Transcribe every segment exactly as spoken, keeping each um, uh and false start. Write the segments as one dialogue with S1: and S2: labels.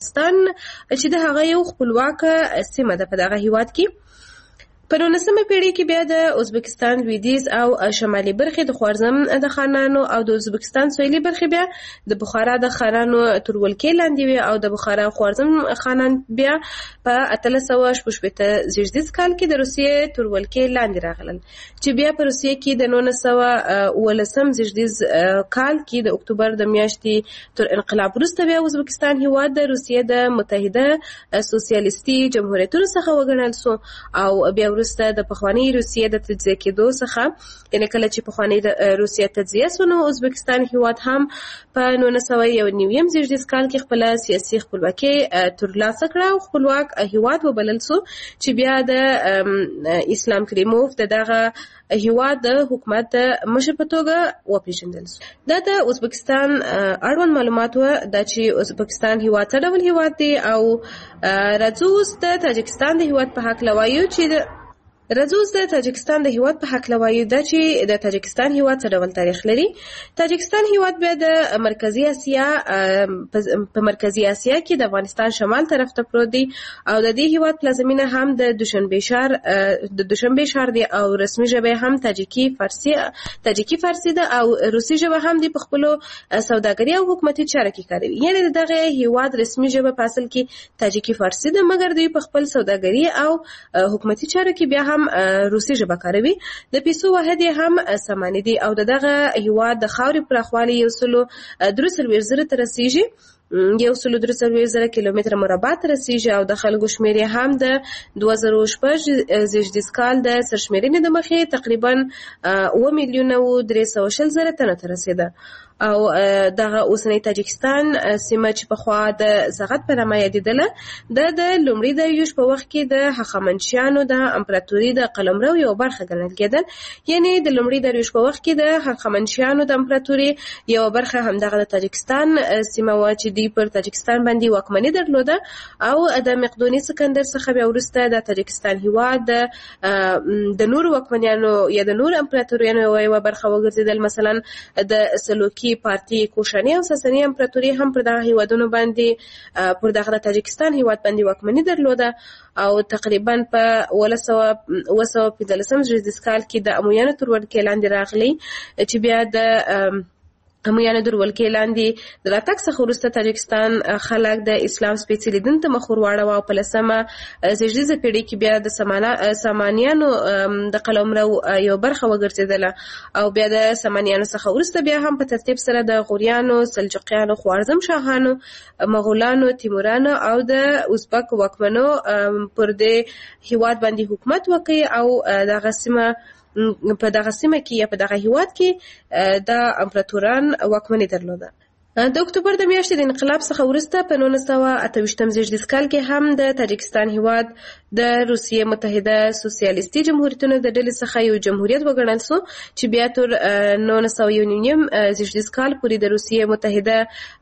S1: ازبکستان چې د هغه یو خپلواکه سیمه ده په دغه هیواد کې. په نولسمه پیړۍ کې بیا د ازبکستان لویدیځ او شمالي برخې د خوارزم د خانانو او د ازبکستان سویلي برخې بیا د بخارا د خانانو تر ولکې لاندې وي او د بخارا خوارزم خانان بیا په اتلس سوه شپږ شپېته زیږدیز کال کې د روسیې تر ولکې لاندې راغلل چې بیا په روسیې کې د نولس سوه اوولسم زیږدیز کال کې د اکتوبر د میاشتې تر انقلاب وروسته بیا ازبکستان هیواد د روسیې د متحده سوسیالیستي جمهوریتونو څخه وګڼل سو او بیا وروسته د پخواني روسیې د تجزیه کېدو څخه یعنې کله چې پخواني روسیې تجزیه سو نو ازبکستان هیواد هم په نولس سوه یو نویم زیږدیز کال کې خپله سیاسي خپلواکي ترلاسه کړه او خپلواک هیواد وبلل سو چې بیا د اسلام کریموف د دغه هیواد د حکومت مشر په توګه وپېژندل سو. دا د ازبکستان اړوند معلومات و دا چې ازبکستان هیواد څه ډول هیواد دی او راځو اوس د تاجکستان د هیواد په هکله وایو چې راځو د تاجکستان د هیواد په هکله وایو دا چې د تاجکستان هیواد څه ډول تاریخ لري. تاجکستان هیواد بیا د مرکزی اسیا په مرکزی اسیا کې د افغانستان شمال طرف ته پروت دی او د دې هیواد پلازمینه هم د دوشنبه ښار د دوشنبه ښار دی او رسمي ژبه هم تاجیکی فارسی تاجیکی فارسی ده او روسي ژبه هم دی په خپل سوداګري او حکومتي چارو کې کاروي. یعنی دغه هیواد رسمي ژبه په اصل کې تاجیکی فارسی ده مګر دوی په خپل سوداګري او حکومتي چارو کې بیا هم روسي ژبه کاروي. د پیسو واحد هم سماني دي او دغه هیواد د خاورې پراخوالی یو سلو درې څلوېښت زره ته رسیږي یو سلو درې څلوېښت زره کیلومتره مربع ته رسیږي او د خلکو شمېر هم د دوه زره شپږ زیږدیز کال د سرشمېرنې د مخې تقریبا اوه میلیونه و درې سوه شل زره تنو ته رسېده او دغه اوسنی تاجکستان سیمه چې پخوا د زغت په نامه یادېدله دا د لومړي داریوش په وخت کې د هخامنشیانو د امپراتوري د قلمرو یو برخه ګڼل کېدل. یعنی د لومړي داریوش په وخت کې د هخامنشیانو د امپراتوري یو برخه همدغه د تاجکستان سیمه وه چې دوی پر تاجکستان باندې واکمني درلوده او د مقدوني سکندر څخه بیا وروسته د تاجکستان هیواد د نورو واکمنیانو یا د نورو امپراتوریانو یوه برخه وګرځېدل. مثلا د سلوکي پارتی کوشاني او ساساني امپراتوري هم پر دغه هیوادونو باندې پر دغه تاجکستان هیواد باندې واکمني درلوده او تقریبا په اوه سوه پنځلسم زیږدیز کال کې د امویانو تر ولکې لاندې راغلی چې بیا د امویانو تر ولکې لاندې د راتګ څخه وروسته تاجکستان خلک د اسلام سپېڅلي دین ته مخ ور واړوه او په لسمه زیږدیزه پیړۍ کې بیا د سامانیانو د قلمرو یو برخه وګرځېدله او بیا د سامانیانو څخه وروسته بیا هم په ترتیب سره د غوریانو، سلجوقیانو، خوارزم شاهانو، مغولانو، تیمورانو او د ازبک واکمنو پر دې هیواد باندې حکومت وکړي او دغه سیمه په دغه سیمه کې یا په دغه هیواد کې د امپراتوران واکمني درلوده. د اکتوبر د میاشتې د انقلاب څخه وروسته په نولس سوه اته ویشتم زیږدیز کال کې هم د تاجکستان هیواد د روسیې متحده سوسیالیستي جمهوریتونو د ډلې څخه یو جمهوریت وګڼل سو چې بیا تر نولس سوه یو نیم زیږدیز کال پورې د روسیې متحده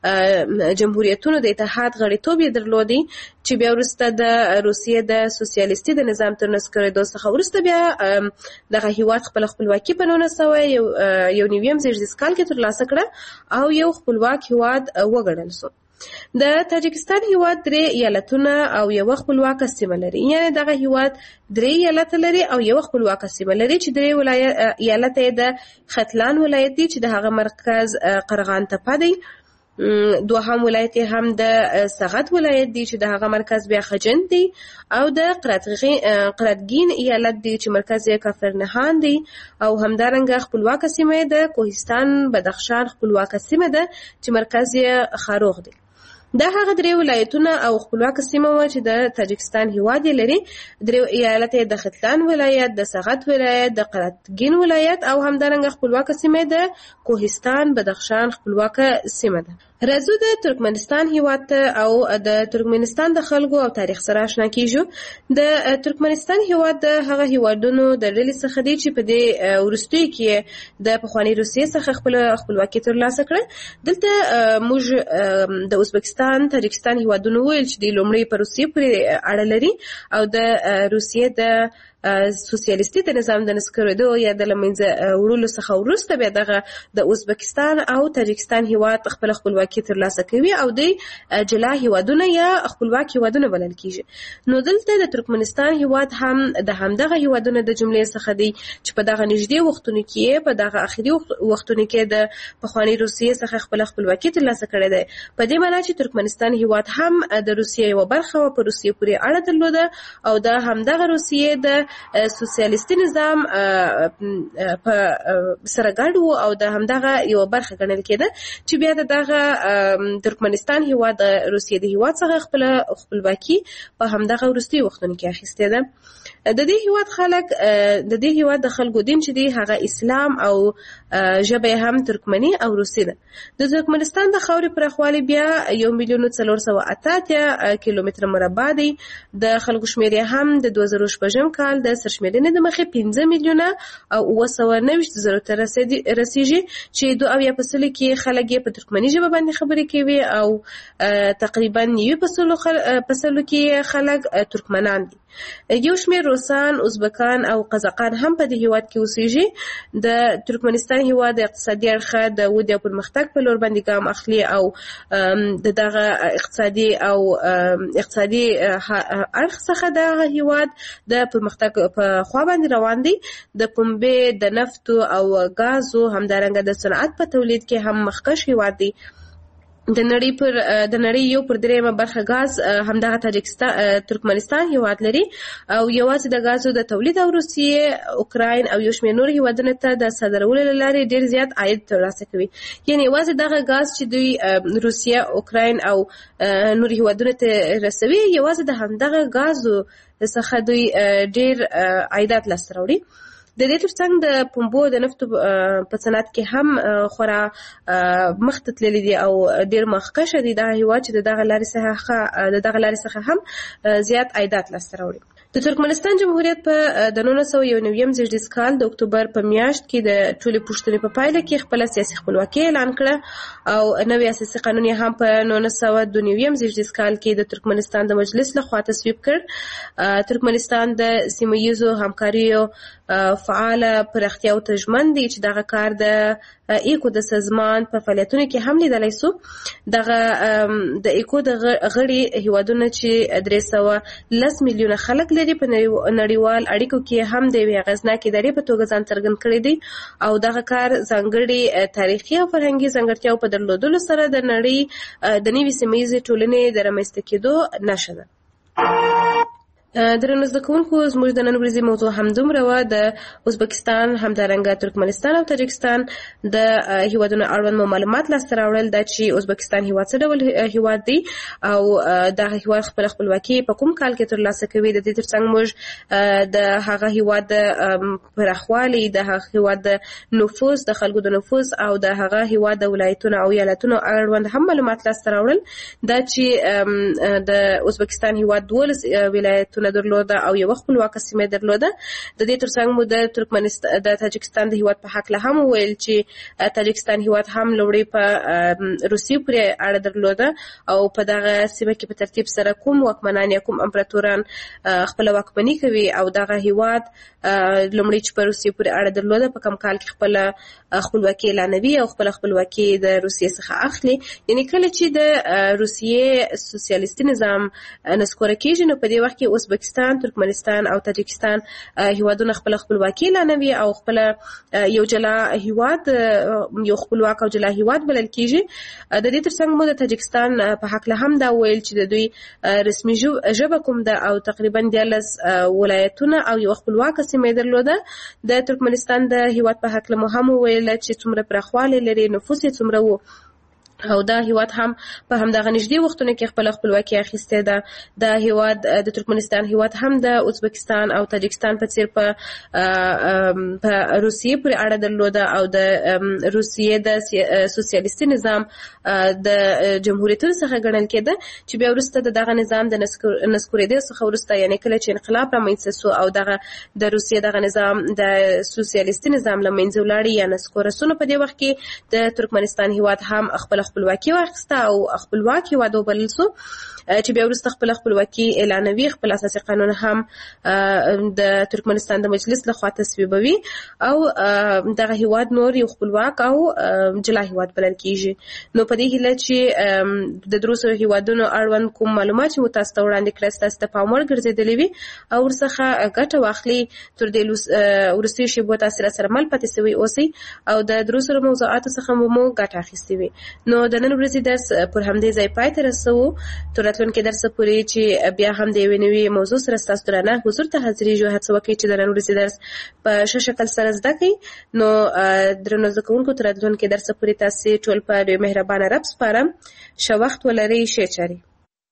S1: جمهوریتونو د اتحاد غړیتوب یې درلودی چې بیا وروسته د روسیې د سوسیالیستي د نظام تر نسکورېدو څخه وروسته بیا دغه هیواد خپله خپلواکي په نولس سوه یو نویم زیږدیز کال کې ترلاسه کړه او یو خپلواک هیواد وګڼل سو. د تاجکستان هیواد درې ایالتونه او یو خپلواکه سیمه لري. یعنی دغه هیواد درې ایالت لري او یو خپلواکه سیمه لري چې درې ولایت ایالت یې د ختلان ولایت دی چې د هغه مرکز قرغان تپه دی. دوهم ولایت هم د سغت ولایت دی چې د هغه مرکز بیا خجند دی او د قرتګین ایالت دی چې مرکز یې کافرنهان دی او همدارنګه خپلواکه سیمه د کوهستان بدخشان خپلواکه سیمه ده چې مرکز یې خاروغ دی. دا هغه درې ولایتونه او خپلواکه سیمه وه چې د تاجکستان هیواد یې لري. درې ایالت د ختلان ولایت، د سغت ولایت، د قرتګین ولایت او همدارنګه خپلواکه سیمه د کوهستان بدخشان خپلواکه سیمه ده. راځو د ترکمنستان هیواد ته او د ترکمنستان د خلکو او تاریخ سره آشنا کیږو. د ترکمنستان هیواد د هغه هیوادونو د ډلې څخه دی چې په دې وروستیو کې د پخواني روسیې څخه خپل خپلواکي ترلاسه کړه. دلته موږ د ازبکستان، تاجکستان هیوادونو ویل چې د لومړی په روسیې پورې اړه لري او د روسیې د سوسیالیستي نظام د نسکورېدو یا د لمنځه وړلو څخه وروسته بیا دغه د ازبکستان او تاجکستان هیواد خپل خپلواکي ترلاسه کوي او د جلا هیوادونه یا خپلواک هیوادونه بلل کیږي. نو دلته د ترکمنستان هیواد هم د همدغه هیوادونو د جملې څخه دی چې په دغه نږدې وختونو کې په دغه اخري وختونو کې د پخواني روسیې څخه خپل خپلواکي ترلاسه کړې ده. په دې معنی چې ترکمنستان هیواد هم د روسیې یو برخه و، په روسیې پورې اړه درلوده او د همدغه روسیې د سوسیالیستي نظام په سره ګډ و او د همدغه یو برخه ګڼل کېده چې بیا دغه ترکمنستان هیواد د روسیې د هیواد څخه خپل خپلواکي په همدغه وروستي وختونو کې اخیستې ده. د دې هیواد خلک د دې هیواد د خلکو دین چې دی هغه اسلام او ژبه هم ترکمني او روسي ده. د ترکمنستان د خاورې پراخوالی بیا یو میلیون څلور سوه اته اتیا کیلومتره مربع دی. د خلکو شمېر هم د دوه زره شپږم کال د سرشمېرنې د مخې پنځه میلیونه او اوه سوه نوي زرو ته رسیږي چې دوه اویا په سلو کې خلک یې په ترکمني ژبه باندې خبرې کوي او تقریبا نوي په سلو کې خلک ترکمنان دي. یو شمېر روسان، ازبکان او قزاقان هم په دې هیواد کې اوسېږي. د ترکمنستان هیواد د اقتصادي اړخه د ودې او پرمختګ په لور باندې ګام اخلي او د دغه اقتصادي او اقتصادي اړخ څخه دغه هیواد د پرمختګ په خوا باندې روان دی. د پنبې، د نفتو او ګازو همدارنګه د صنعت په تولید کې هم مخکښ هیواد دی. د نړۍ پر د نړۍ یو پر دریمه برخه غاز همدغه تاجکستان ترکمنستان هیواد لري او یوازې د غازو د تولید او روسیې، اوکراین او یو شمېر نور هیوادونو ته د صادرولو له لارې ډېر زیات عاید ترلاسه کوي. یعنې یوازې دغه غاز چې دوی روسیه، اوکراین او نور هیوادونو ته رسوي، یوازې د همدغه غازو څخه دوی ډېر عایدات لاسته راوړي. د دې ترڅنګ د پنبو د نفتو په صنعت کې هم خورا مخته تللي دي او ډېر مخکښه دي دغه هیواد چې د دغه لارې څخه د دغه لارې څخه هم زیات عایدات لاسته راوړي. د ترکمنستان جمهوریت په د نولس سوه یو نویم زېږدیز کال د اکتوبر په میاشت کې د ټولې پوښتنې په پایله کې خپله سیاسي خپلواکي اعلان کړه او نوی اساسي قانون یې هم په نولس سوه دوه نویم زېږدیز کال کې د ترکمنستان د مجلس لخوا تصویب کړ. ترکمنستان د سیمه ییزو همکاریو فعاله پراختیاو ته ژمن دی چې دغه کار د ایکو د سازمان په فعالیتونو کې هم لیدلی سو. دغه د ایکو د غړي هیوادونه چې درې سوه لس میلیونه خلک لري په نړیوال اړیکو کې هم د یوې اغېزناکې ادارې په توګه ځان څرګند کړی دی او دغه کار ځانګړي تاریخي او فرهنګي ځانګړتیاو په درلودلو سره د نړۍ د نوې سیمه ییزې ټولنې د رامنځته کېدو نښه ده. درنو زده کوونکو، زموږ د نن ورځې موضوع همدومره وه. د ازبکستان، همدارنګه ترکمنستان او تاجکستان د هیوادونو اړوند مو معلومات لاسته راوړل دا چې ازبکستان هیواد څه ډول هیواد دی او دغه هیواد خپل خپلواکي په کوم کال کې ترلاسه کوي. د دې ترڅنګ موږ د هغه هیواد د پراخوالي، د هغه هیواد د نفوس، د خلکو د نفوس او د هغه هیواد د ولایتونو او ایالتونو اړوند هم معلومات لاسته راوړل. دا چې د ازبکستان هیواد دولس ولایتونه درلوده او یو خپلواکه سیمه درلوده. د دې ترڅنګ مو د ترکمنستان د تاجکستان د هیواد په حق له هم ویل چې تاجکستان هیواد هم لوړې په روسیې پورې اړه درلوده او په دغه سیمه کې په ترتیب سره کوم واکمنان یا کوم امپراتوران خپل واکمني کوي او دغه هیواد لومړی چې په روسیې پورې اړه درلوده په کوم کال کې خپل خپلواکي اعلانوي او خپل خپلواکي د روسیې څخه اخلي. یعنی کله چې د روسیې سوسیالیستي نظام نسکوره کېږي نو په دې وخت کې ازبکستان، ترکمنستان او تاجکستان هیوادونه خپل خپلواکي اعلانوي او خپل یو جلا هیواد یو خپلواک او جلا هیواد بلل کېږي. د دې ترڅنګ مو د تاجکستان په حق له هم دا ویل چې د دوی رسمي ژبه کوم ده او تقریبا دیارلس ولایتونه او یو خپلواکه سیمه درلوده. د ترکمنستان د هیواد په حق له مو هم ویل چې څومره پراخوالی لري، نفوس یې څومره وو او دا هیواد هم په همدغه نږدې وختونو کې خپل خپلواکي اخیستې ده. دا هیواد د ترکمنستان هیواد هم د ازبکستان او تاجکستان په څیر په په روسیې پورې اړه درلوده او د روسیې د سوسیالیستي نظام د جمهوریتونو څخه ګڼل کېده چې بیا وروسته د دغه نظام د نسکورېدو څخه وروسته یعنې کله چې انقلاب رامنځته سو او دغه د روسیې دغه نظام د سوسیالیستي نظام له منځه ولاړ یا نسکوره سو نو په دې وخت کې د ترکمنستان هیواد هم خپل خپلواکي واخیسته او خپلواک هیواد وبلل سو چې بیا وروسته خپل خپلواکي اعلانوي، خپل اساسي قانون هم د ترکمنستان د مجلس لخوا تصویبوي او دغه هیواد نور یو خپلواک او جلا هیواد بلل کیږي. نو په دې هیله چې د دروسو هیوادونو اړوند کوم معلومات چې تاسو ته وړاندې کړل تاسو ته پام وړ ګرځېدلې وي او ورڅخه ګټه واخلي تر دې وروستیو شیبو تاسو سره مل پاتې سوي اوسئ او د دروسو موضوعاتو څخه مو ګټه اخیستې وي. نو د نن ورځې درس پر همدې ځای پای ته رسوو. تر راتلونکي درس پورې چې بیا هم د یوې نوې موضوع سره ستاسو درنه حضور ته حاضرېږو. هڅه وکړئ چې د نن ورځې درس په ښه شکل سره زده کړئ. نو درنو زده کوونکو تر راتلونکي درس پورې تاسې ټول په ډېر مهربانه رب سپارم. ښه وخت ولرئ. ښې چارې.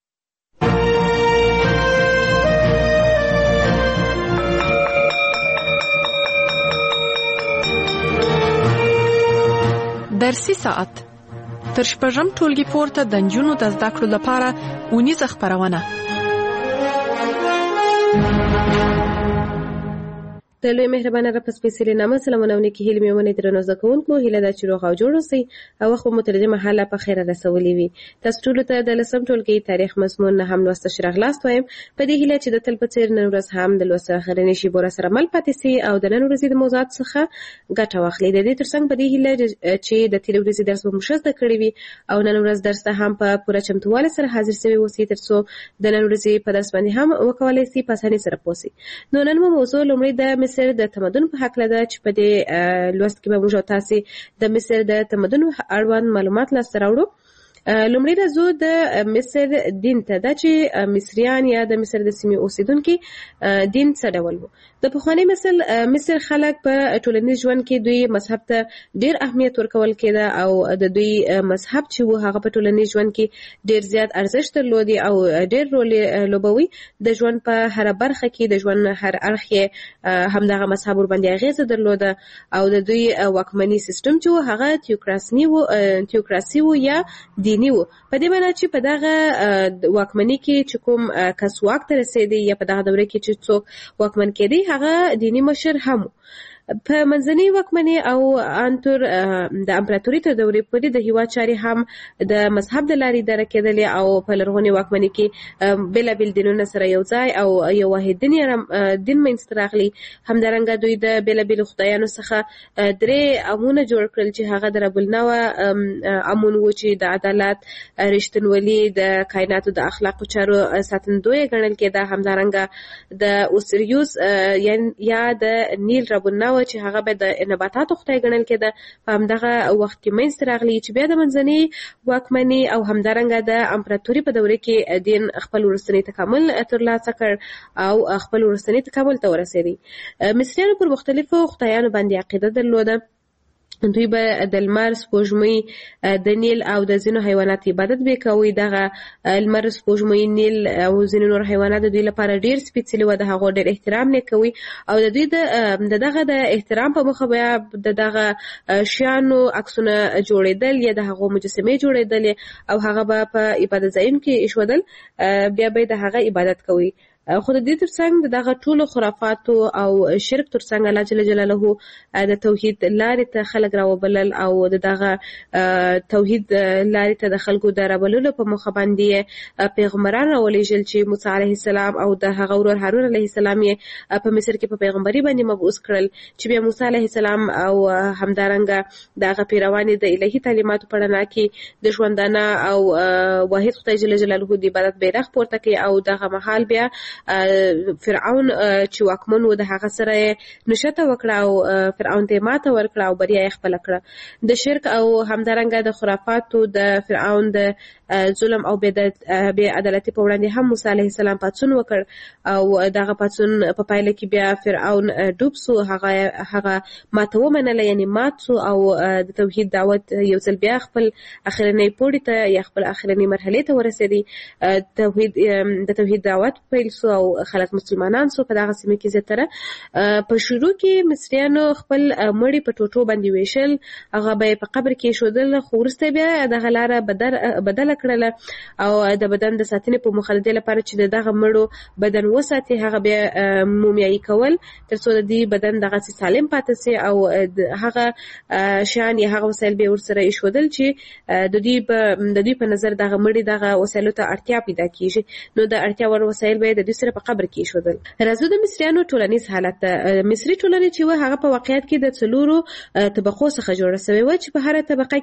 S2: درسي ساعت تر شپږم ټولګي پورته د نجونو د زده کړو لپاره اونیزه خپرونه.
S1: د لوی مهربانه رب سپېڅلې نامه سلامونه او نیکې هیلې مې ومنئ. درنو زده کوونکو هیله ده چې روغ او جوړ اوسئ او وخت مو تر دې مهاله په خیره رسولی وي. تاسو ټولو ته د لسم ټولګي تاریخ مضمون نه هم لوسته ښه راغلاست وایم. په دې هیله چې د تل په څېر نن ورځ هم د لوست اخرنۍ شیبو راسره مل پاتې سئ او د نن ورځې د موضوعاتو څخه ګټه واخلئ. د دې تر څنګ په دې هیله چې د تېرې ورځې درس به مو ښه زده کړی وي او نن ورځ درس ته هم په پوره چمتووالي سره حاضر سوي اوسئ تر څو د نن ورځې په درس باندې هم وکولای سئ په اسانۍ سره پوه سئ. نو نن مو موضوع لومړی د مصر د تمدن په حق لده چې په دې لوست کې به موږ تاسو د مصر د تمدن اړوند معلومات لاسته راوړو. لومړی راځو د مصر دین ته. دا چې مصریان یا د مصر د سیمې اوسیدونکي دین څه ډول وو. د پخواني مصر مصر خلک په ټولنیز ژوند کې دوی مذهب ته ډیر اهمیت ورکول کېده او د دوی مذهب چې وو هغه په ټولنیز ژوند کې ډیر زیات ارزښت درلودي او ډیر رول لوبوي. د ژوند په هر برخه کې د ژوند هر اړخ یې همدغه مذهب ور باندې اغیزه درلوده او د دوی واکمني سیستم چې وو هغه تیوکراسي وو تیوکراسي وو یا دیني وو. په دې معنی چې په دغه واکمنۍ کې چې کوم کس واک ته رسېدی یا په دغه دوره کې چې څوک واکمن کېدی هغه دیني مشر هم په منځنۍ واکمنۍ او انتر د امپراتوري تر دورې پورې د هیواد چارې هم د مذهب د لارې اداره کېدلې او په لرغونې واکمنۍ کې بېلابېل دینونه سره یو ځای او یو واحد دین دین منځته راغلی. همدارنګه دوی د بېلابېلو خدایانو څخه درې امونه جوړ کړل چې هغه د رب النوع امون و چې د عدالت، رښتینولي، د کائناتو د اخلاقو چارو ساتندوی ګڼل کېده. همدارنګه د اوسریوس یا د نیل رب النوع چې هغه به د نباتاتو خدای ګڼل کېده په همدغه وخت کې منځته راغلی چې بیا د منځنۍ واکمنۍ او همدارنګه د امپراتوري په دوره کې دین خپل وروستنی تکامل ترلاسه کړ او خپل وروستنی تکامل ته ورسېدی. مصریانو پر مختلفو خدایانو باندې عقیده درلوده. دوی به د لمر، سپوږمۍ، د نیل او د ځینو حیوانات عبادت به کوي. دغه لمر، سپوږمۍ، نیل او ځینو نور حیوانات د دوی لپاره ډیر سپیڅلي و، د هغو ډیر احترام نه کوي او د دوی د دغه د احترام په مخه بیا د دغه شیانو عکسونه جوړېدل یا د هغو مجسمې جوړېدل او هغه به په عبادت ځایونو کې ایښودل، بیا به د هغه عبادت کوي. خو د دې ترڅنګ دغه ټولو خرافاتو او شرک ترڅنګ الله جل جلاله د توحید لارې ته خلک راوبلل او دغه توحید لارې ته د خلکو د رابللو په موخه باندې پیغمبران راولېږل چې موسی علیه السلام او د هغه ورور هارون علیه السلام یې په مصر کې په پیغمبري باندې مبعوث کړل چې بیا موسی علیه السلام او همدارنګه دغه پیروان د الهي تعلیماتو په رڼا کې د ژوندانه او واحد خدای جل جلاله د عبادت بیرغ پورته کړي او دغه مهال بیا فرعون چې واکمن و د هغه سره نشته وکړه او فرعون ته ماته ورکړه او بریا یې خپل کړه. د شرک او همدارنګه د خرافاتو د فرعون د ظلم او بې عدالتي په وړاندې هم موسی علیه السلام پاڅون وکړ او دغه پاڅون په پایله کې بیا فرعون ډوب سو. هغه هغه ماته ومنله یعنی مات سو او د توحید دعوت یو ځل بیا خپل اخرنۍ پوړۍ ته یا خپل اخرنۍ مرحلې ته ورسېدی. توحید د توحید دعوت پیل سو سو او خلک مسلمانان سو په دغه سیمه کې زیاتره. په شروع کې مصریانو خپل مړی په ټوټو باندې ویشل، هغه به په قبر کې شودل، خو وروسته بیا دغه لاره بدل بدل کړله او د بدن د ساتنې په موخه د لپاره چې دغه مړو بدن وساتي هغه بیا مومیایي کول تر څو د دې بدن دغه سالم پاتې سي او هغه شان یا هغه وسایل به ورسره ایښودل چې د دې په د دې په نظر دغه مړی دغه وسایلو ته اړتیا پیدا کیږي، نو د اړتیا ور وسایل به د دې سره په قبر کې ایښودل. راځو د مصریانو ټولنیز حالت. مصری ټولنه چې و هغه په واقعیت کې د څلورو طبقو څخه جوړه شوې و چې په هر طبقه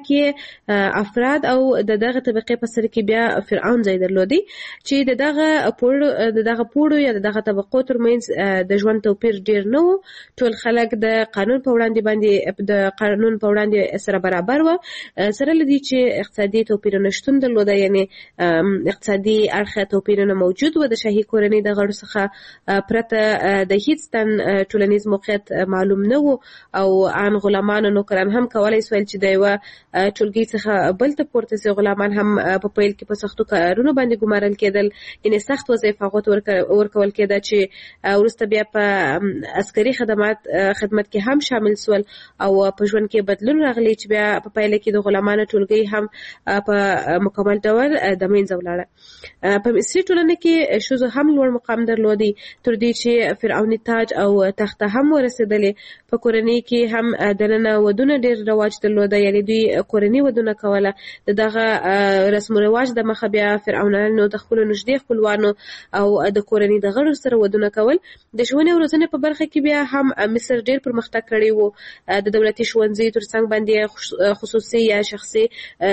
S1: کې افراد او د دغه طبقې په سر کې بیا فرعون ځای درلودي چې د دغه پوړو د دغه پوړو یا د دغه طبقو ترمنځ د ژوند توپیر ډیر نه و. ټول خلک د قانون په وړاندې باندې د قانون په وړاندې سره برابر و، سره لدی چې اقتصادي توپیرونه شتون درلوده، یعنی اقتصادي اړخ توپیرونه موجود و. د شاهي کورنۍ د غړو څخه پرته د هیڅ تن ټولنیز موقعیت معلوم نه و او ان غلامان او نوکران هم کولای سول چې د یو ټولګي څخه بل ته پورته سي. غلامان هم په پیل کې په سختو کارونو باندې ګمارل کېدل، یعنی سخت وظیفه ورکول کېده چې وروسته بیا په عسکري خدمات خدمت کې هم شامل سول او په ژوند کې بدلون راغلی چې بیا په پیل کې د غلامانو ټولګي هم په مکمل ډول د منځه ولاړه. په مصري ټولنه کې ښځو هم لوړ مقام درلودي تر دې چې فرعوني تاج او تخته هم ورسېدلې. په کورنۍ کې هم دننه ودونه ډېر رواج درلوده، یعنی دوی کورنۍ ودونه کوله. د دغه رسم و رواج د مخه بیا فرعونانو د خپلو نږدې خپلوانو او د کورنۍ د غړو سره ودونه کول. د ښوونې او روزنې په برخه کې بیا هم مصر ډېر پرمختګ کړی و. د دولتي ښوونځي تر څنګ باندې خصوصي یا شخصي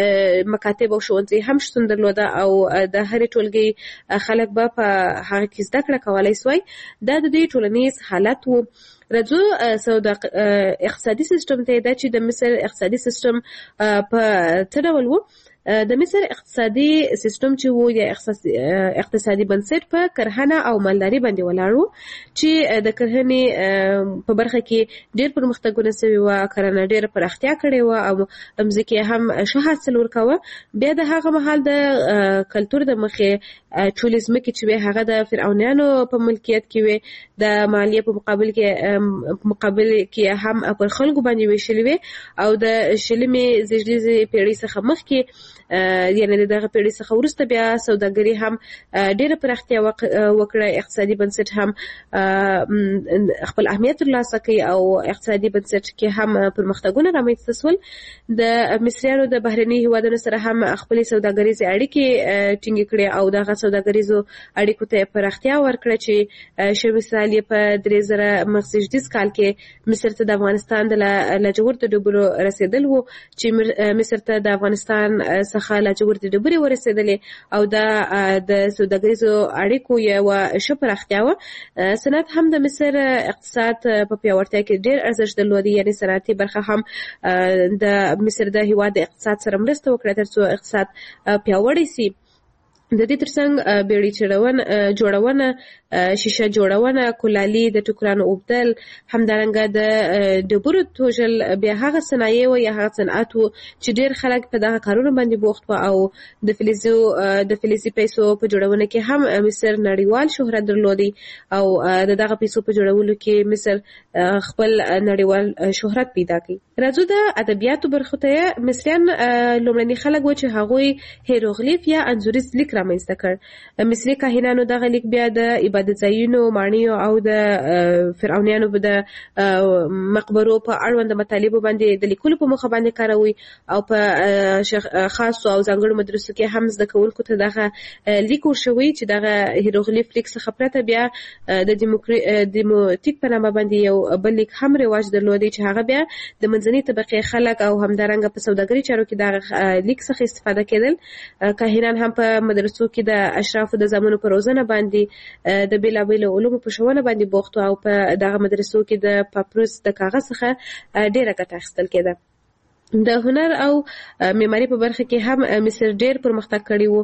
S1: مکاتب او ښوونځي هم شتون درلوده او د هرې ټولګي خلک به په هغه کې زده کړه کولای سوای. دا د دې ټولنیز حالت و. راځو سودا اقتصادي سیستم ته، دا چې د مصر اقتصادي سیستم په څه ډول و. د مصر اقتصادي سیستم چې وو یا اقتصادي بنسټ په کرهنه او مالداري باندې ولاړ و چې د کرهنې په برخه کې ډېر پرمختګونه شوي و، کرهنه ډېر پراختیا کړې و او مځکې هم ښه حاصل ورکوه. بیا د هغه مهال د کلتور د مخې ټولې ځمکې چې وې هغه د فرعونیانو په ملکیت کې وې، د مالیې په مقابل کې په مقابل کې هم پر خلکو باندې ویشلې وې او د شلمې زیږدیزې پیړۍ څخه مخکې یعنی دغه پیړۍ څخه وروسته بیا سوداګري هم ډېره پراختیا وکړه. اقتصادي بنسټ هم خپل اهمیت ترلاسه کوي او اقتصادي بنسټ کې هم پرمختګونه رامنځته شول. د مصریانو د بهرني هیوادونو سره هم خپل سوداګریزې اړیکې ټینګې کړې او دغه سوداګریزو اړیکو ته پراختیا ورکړه چې ښه مثال یې په درې زره مخزیږدیز کال کې مصر ته د افغانستان د لاجوردو ډبرو رسېدل و چې مصر ته د افغانستان څخه لاجوردي ډبرې ورسېدلې او دا د سوداګریزو اړیکو یوه ښه پراختیا وه. صنعت هم د مصر اقتصاد په پیاوړتیا کې ډېر ارزښت درلودی، یعنی صنعتي برخه هم د مصر د هیواد د اقتصاد سره مرسته وکړه تر څو اقتصاد پیاوړی سي. د دې ترڅنګ بیړۍ چړونه جوړونه، شیشه جوړونه، کولالي، د ټوکرانو اوبدل، همدارنګه د ډبرو توژل بیا هغه صنایع و یا هغه صنعت و چې ډېر خلک په دغه کارونو باندې بوخت و او د فلزو د فلزي پیسو په جوړونه کې هم مصر نړیوال شهرت درلودي او د دغه پیسو په جوړولو کې مصر خپل نړیوال شهرت پیدا کړي. راځو د ادبیاتو برخو ته. مصریان لومړني خلک و چې هغوی هیروغلیف یا انځوریز لیک رامنځته کړ. مصري کاهنانو دغه لیک بیا د عبادت ځایونو، ماڼیو او د فرعونیانو د مقبرو په اړوند مطالبو باندې د لیکلو په موخه باندې کاروي او په خاصو او ځانګړو مدرسو کې هم زده کوونکو ته دغه لیک ورشوي چې دغه هیروغلیف لیک څخه پرته بیا د دیموتیک په نامه باندې یو بل لیک هم رواج درلودی چې هغه بیا د منځنۍ طبقې خلک او همدارنګه په سوداګرۍ چارو کې دغه لیک څخه استفاده کېدل. کاهنان هم په مدرسو کې د اشرافو د زامنو په روزنه باندې د بیلابیلو علومو په ښوونه باندې بوخت او په دغه مدرسو کې د پاپروس د کاغذ څخه ډېره ګټه اخیستل کېده. د هنر او معماري په برخه کې هم مصر ډېر پرمختګ کړی وو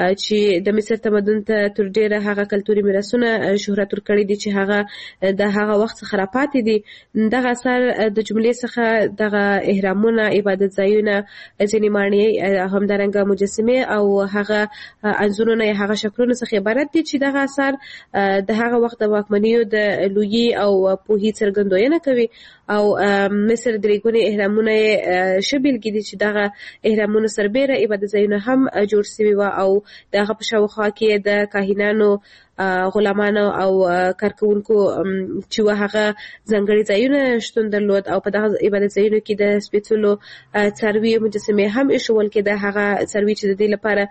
S1: چې د مصر تمدن ته تر ډېره هغه کلتوري میراثونه شهرت ورکړي دي چې هغه د هغه وخت څخه راپاتې دي. دغه اثر د جملې څخه دغه اهرامونه، عبادت ځایونه، ځینې ماڼۍ، همدارنګه مجسمې او هغه انځورونه یا هغه شکلونه څخه عبارت دي چې دغه اثر د هغه وخت د واکمنیو د لویي او پوهې څرګندونه کوي. او مصر د ریګونې اهرامونه شبیلګي دي چې دغه اهرامونو سربیره عبادت ځایونه هم جوړ شوي وو او دغه په شاوخوا کې د کاهنانو، غلامانو او کارکونکو چې هغه ځانګړي ځایونه شتون درلود او په دغه عبادت ځایونو کې د سپېڅلو څارویو مجسمې هم ایښودل کېده. هغه څاروي چې د دې لپاره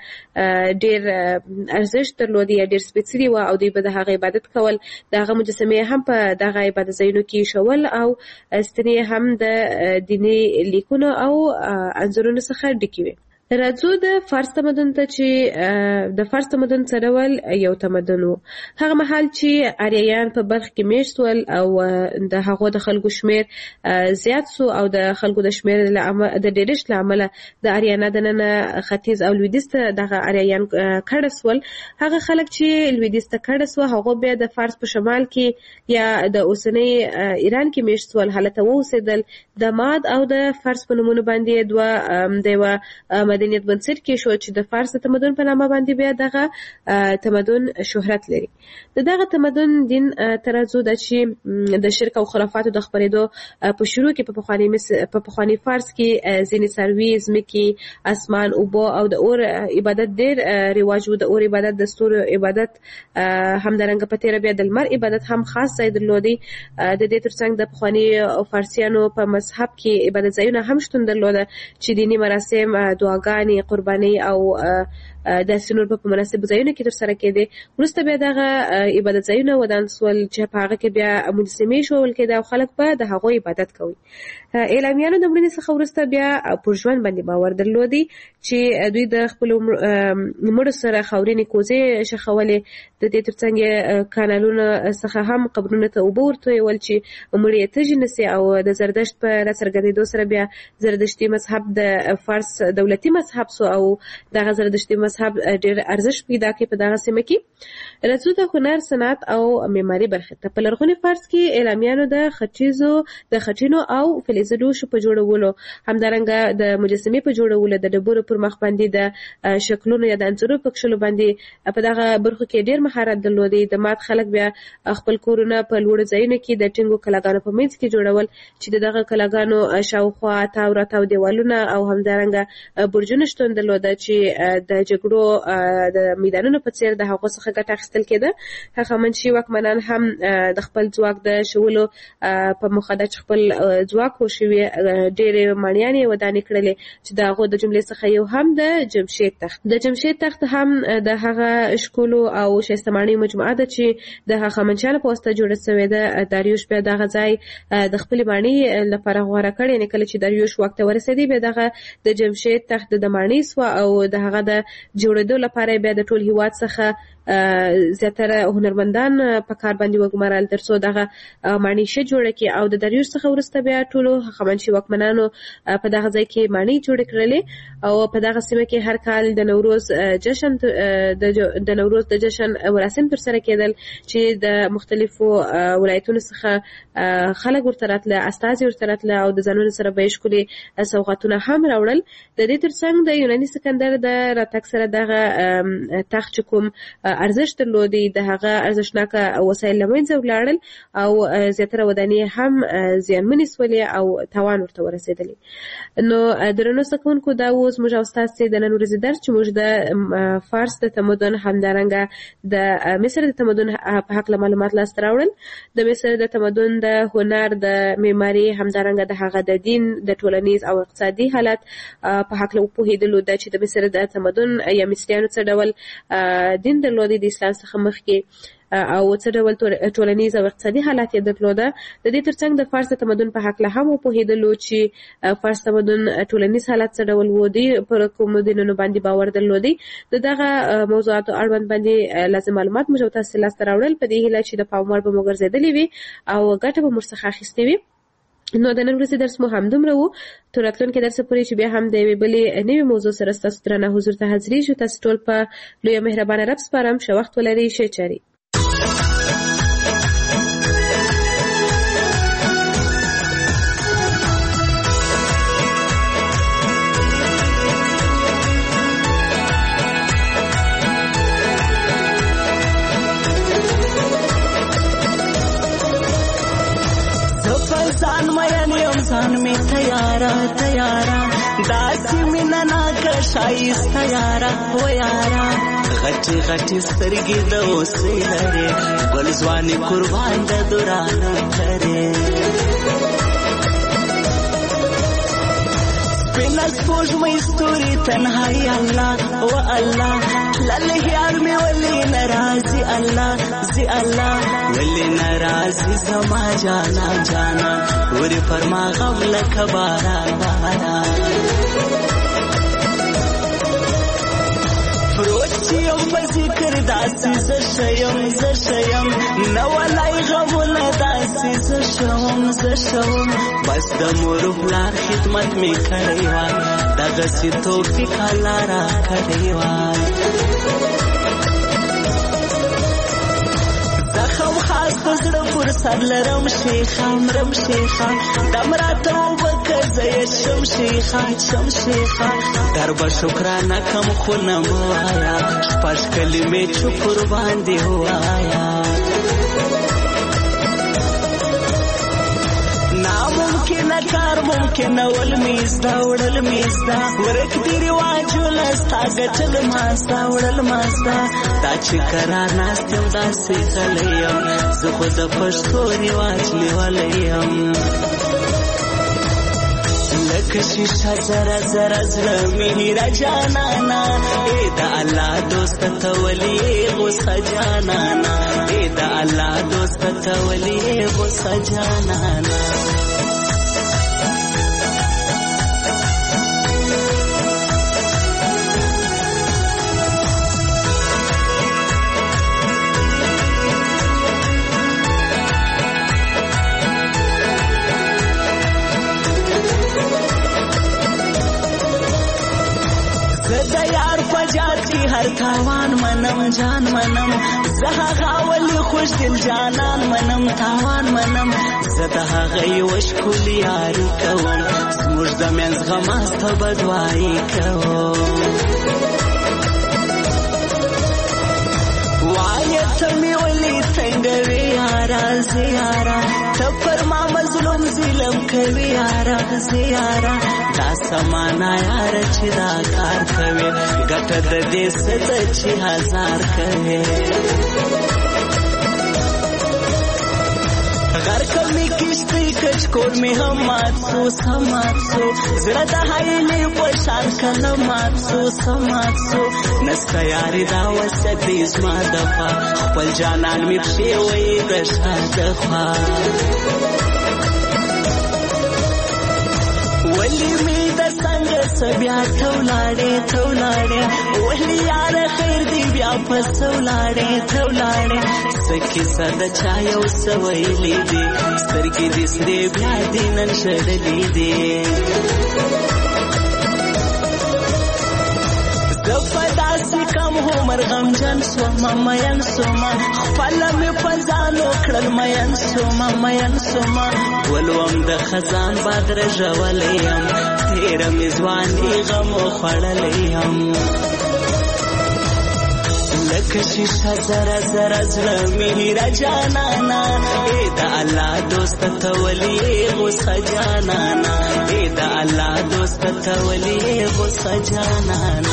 S1: ډېر ارزښت درلود یا ډېر سپېڅلي وو او دوی به د هغه عبادت کول، دغه مجسمې هم په دغه عبادت ځایونو کې ایښول او ستنې هم د دیني لیکونو او انځورونو څخه ډکې وي. راځو د فارس تمدن ته چې د فارس تمدن څه ډول یو تمدن و. هغه مهال چې آریایان په برخ کې میشت ول او د هغو د خلکو شمیر زیات سو او د خلکو د شمیر د ډېرښت له امله د آریانا دننه ختیځ او لویدیځ ته دغه آریایان کډه سول. هغه خلک چې لویدیځ ته کډه سوه هغو بیا د فارس په شمال کې یا د اوسنۍ ایران کې میشت سول، هلته واوسېدل. د ماد او د فارس په نومونو باندې دوه د یوه مدنیت بنسټ کې شو چې د فارس تمدن په نامه باندې بیا دغه تمدن شهرت لري. د دغه تمدن دین ترازو د چې د شرک او خرافاتو د خپرېدو په شروع کې په پخواني په پخواني فارس کې ځینې څاروي، ځمکې، اسمان، اوبه او د اور عبادت ډېر رواج و. د اور عبادت، د ستورو عبادت، همدارنګه په تېره بیا د لمر عبادت هم خاص ځای درلودی. د دې ترڅنګ د پخواني فارسیانو په مذهب کې عبادت ځایونه هم شتون درلوده چې دیني مراسم، دعاګانې، قرباني او داسې نور په مناسب ځایونو کې ترسره کېدې. وروسته بیا دغه عبادت ځایونه ودان سول چې په هغه کې بیا مجسمې ایښودل کېده او خلک به د هغوی عبادت کوي. اعلامیانو د مړینې څخه وروسته بیا پر ژوند باندې باور درلودی چې دوی د خپلو مړو سره خاورینې کوزې شخولې. د دې ترڅنګ کانالونو څخه هم قبرونو ته اوبه ورتویول چې مړي یې تږي نسي. او د زردشت په راڅرګندېدو سره بیا زردشتي مذهب د فارس دولتي مذهب سو او دغه زردشتي مذهب ډېر ارزښت پیدا کړي په دغه سیمه کې. راځو د هنر، صنعت او معماري برخې ته. په لرغوني فارس کې اعلامیانو د خټیزو د خټینو او فلزي لوښو په جوړولو، همدارنګه د مجسمې په جوړولو، د ډبرو پر مخ باندې د شکلونو یا د انځورو په کښلو باندې په دغه برخو کې ډېر مهارت درلودی. د مات خلک بیا خپل کورونه په لوړو ځایونو کې د ټینګو کلاګانو په منځ کې جوړول چې د دغه کلاګانو شاوخوا تاو راتاو دیوالونه او همدارنګه برجونه شتون درلوده چې د جګړو د میدانونو په څیر د هغو څخه ګټه اخیستل کېده. هغه منشي واکمنان هم د خپل ځواک د شولو په موخه د خپل ځواک وشوي ډېرې ماڼیانې ودانې کړلې چې د هغو د جملې څخه یو هم د جمشید تخت. د جمشید تخت هم د هغه ښکلو او ښایسته ماڼیو مجموعه ده چې د هخامنشیانو په واسطه جوړه سوې ده. داریوش بیا دغه ځای د خپلې ماڼۍ لپاره غوره کړی. یعنې کله چې داریوش واک ته ورسېدی بیا دغه د جمشید تخت د ماڼۍ سوه او د هغه د جوړېدو لپاره بیا د ټول هېواد څخه زیاتره هنرمندان په کار باندې وګمارل تر څو دغه ماڼۍ ښه جوړه کړي. او د داریوش څخه وروسته بیا ټولو هخامنشي واکمنانو په دغه ځای کې ماڼۍ جوړې کړلې او په دغه سیمه کې هر کال د نوروز جشن د نوروز د جشن مراسم ترسره کېدل چې د مختلفو ولایتونو څخه خلک ورته راتله، استازي ورته راتله او د ځانونو سره به یې ښکلي سوغاتونه هم راوړل. د دې ترڅنګ د یوناني سکندر د راتګ سره دغه تخت چې کوم ارزښت درلودی د هغه ارزښتناکه وسایل له منځه ولاړل او زیاتره ودانۍ هم زیانمنې سولې او تاوان ورته ورسېدلی. نو درنو زده کوونکو دا اوس موږ او ستاسې د نن ورځې درس چې موږ د فارس د تمدن همدارنګه د مصر د تمدن په هکله معلومات لاسته راوړل. د مصر د تمدن د هنر، د معماري، همدارنګه د هغه د دین، د ټولنیز او اقتصادي حالت په هکله وپوهېدلو ده چې د مصر د تمدن یا مصریانو څه ډول دین درلودی د اسلام څخه مخکې او څه ډول ټولنیز او اقتصادي حالات یې درلوده. د دې ترڅنګ د فارس تمدن په هکله هم وپوهېدلو چې فارس تمدن ټولنیز حالات څه ډول و، دوی پر کومو دینونو باندې باور درلودی. د دغه موضوعاتو اړوند باندې لازم معلومات موږ تاسو لاسته راوړل په دې هیله چې د پام وړ به مو ګرځېدلې وي او ګټه به مو څخه اخیستې وي. نو د نن ورځې درس مو همدومره و. تر راتلونکي درسه پورې چې بیا هم د یوې بلې نوې موضوع سره ستاسو درانه حضور ته حاضرېږو. تاسو ټول په لویه مهربانه رب سپارم. ښه وخت ولرئ. ښې چارې.
S3: ځان مین یم ځان می تیارا تیارا داسې مینه ناکه ښایسته یارا و یارا غټې غټې سترګې د اوسۍ لرې ګل ځوانې قربان د دورانه کرې سپینه سپوږمۍ ستوري تنهایی الله و الله لله یار مې ولې ناراضي الله زی الله ولې ناراضي زما جانا جانا ورې پر ما غم لکه باران باران پروت چې یم په ذکر داسې زه شیم زه شیم نه ولی غمونه داسې زه شوم زه شوم بس د مور پلار خدمت مې کړی وای دغسې توفیق الله راکړی وای زخم خاص په زړه پر سر لرم شیخه مرم شیخه دم راته وبکه زه یې شم شیخه شم شیخه در به شکرانه کم خو نه مه وایه شپږ کلمې چوپ ورباندې ووایه ناممکنه کار ممکنه ول مې زده وړل مې زده ورک دي رواجونه ستا ګټل ما زده وړل ما زده دا چې کرار ناست یم داسې غلی یم زه خو د پښتو رواج لیولی یم لکه شیشه زره زره زړه مې هیره جانانا ای د الله دوسته ته ولې غوسه جانانا ای د الله دوسته ته ولې غوسه جانانا هر تاوان منم جان منم زه هغه ولې خوش دل جانان منم تاوان منم زه د هغه یوه ښکلې یاري کوم زموږ د منځ غماسته بدوایي کوم وایه ته مې ولې تنګوې یاره زه یاره ته پر ما مظلوم ظلم کوي یاره زه یاره دا سمانه یاره چې دا کار کوي ګټه د دې څه ده چې هزار کوي غرقه مې کشتۍ کچکول مې هم مات سو سم مات سو زړه د هیلې په شان کله مات سو سم مات سو نسته یارې دا وصیت دی زما دخوا خپل جانان مې پښې وایي د شا دخوا ولی می د څنګه سبیا تولاړې تولاړې ولی یار خیر دی بیا پس تولاړې تولاړې سکه صد چا یو سویلې دی سترګې دې سرې بیا دې نن شړلې دی داسې کم عمر غمجن سوما مین سوما خپله مې په ځان وکړل مین سوما مین سوما ولوم د خزان باد رژولی یم تېره مې ځواني غم خوړلی یم لکه شیشه زره زره زړه مې هیره جانانا ای د الله دوسته ته ولې غوسه جانانا ای د الله دوسته ته ولې غوسه جانانا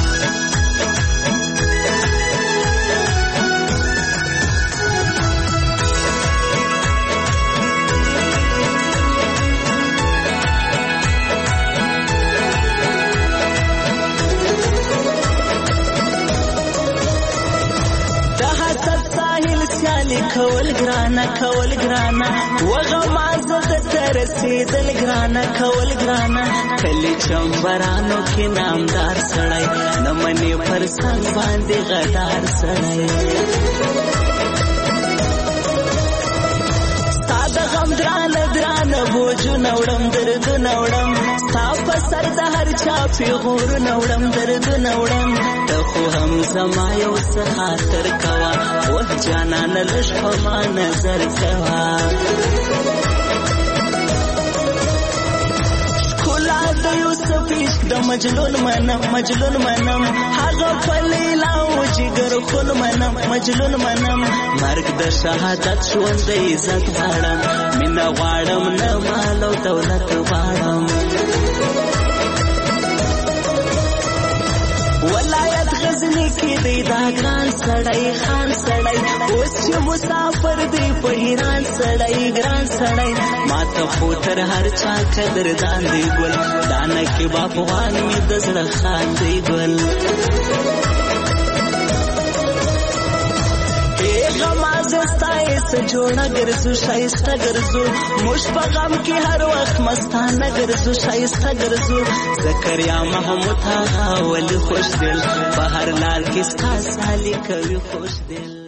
S3: کول ګرانه کول ګرانه وغما زده ته رسېدل ګرانه کول ګرانه کلي چمبرانو کې نامدار سړی نه منې پر څنګ باندې غدار سړی ستا د غم درانه درانه بوجو د هر چا پیغور نوړم درد نوړم ته خو هم زما یو څه خاطر کوا وه جانان لږ په ما نظر کوا د یوسف عشق د مجنون منم مجنون منم هغه په لیلا او جګر خون منم مجنون منم مرګ د شهادت ژوند د عزت غواړم مینه غواړم نه مال او دولت غواړم ولایت غزنی کې دی دا ګران سړی خان سړی اوس چې مسافر دی په ایران سړی ګران سړی ما ته خو تر هر چا قدردان دی ګل دانه کې باپوان مې د زړه خان دی ګل غمازستایس جوړه ګرځو شایسته ګرځو موږ په غم کې هر وخت مستانه ګرځو شایسته ګرځو زکریا محمود هغه ولي خوش دل په هر لار کې ستا سالي کوي خوش دل